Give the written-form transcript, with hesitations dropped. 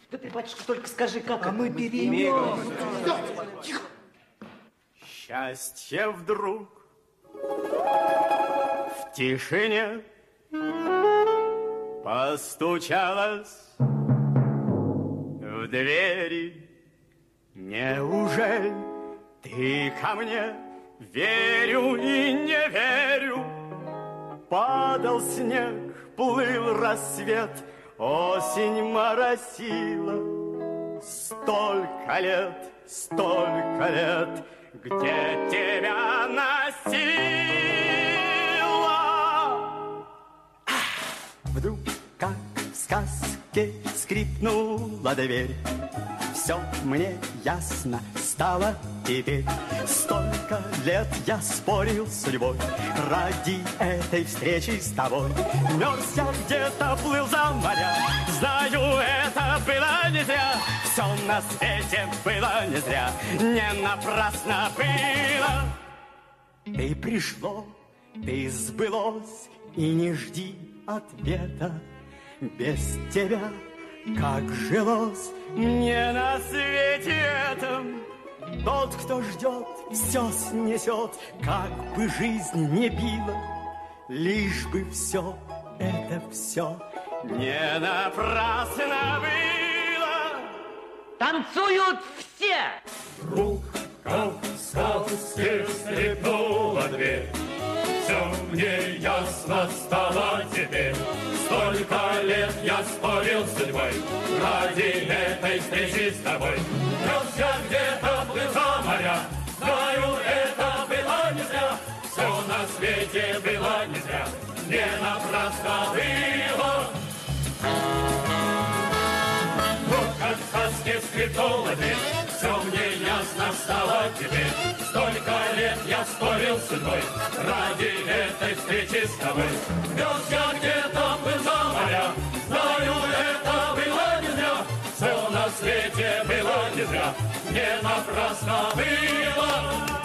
Да ты, батюшка, только скажи, как а мы берем. Тихо. Счастье вдруг в тишине постучалось в двери. Неужели ты ко мне? Верю и не верю. Падал снег, плыл рассвет, осень моросила. Столько лет, где тебя носила. Вдруг, как в сказке, скрипнула дверь. Все мне ясно стало теперь. Столько лет я спорил с судьбой ради этой встречи с тобой. Мерз я где-то, плыл за моря. Знаю, это было не зря. Все на свете было не зря. Не напрасно было. Ты пришло, ты сбылось, и не жди ответа. Без тебя как жилось мне на свете этом. Тот, кто ждет, все снесет, как бы жизнь не била, лишь бы все это все не напрасно было. Танцуют все! Вдруг, как в сказке, скрипнула дверь. Все мне ясно стало теперь. Столько лет я спорил с судьбой ради этой встречи с тобой. Нес я где-то, плыл за моря. Знаю, это было не зря. Все на свете было не зря. Не напрасно было. Вот как в сказке скрипнула дверь. Все мне ясно стало теперь. Столько лет я спорил с судьбой ради этой встречи с тобой. Нес я где-то, плыл за моря. Знаю, это было не зря. Все на свете было не зря. Не напрасно было.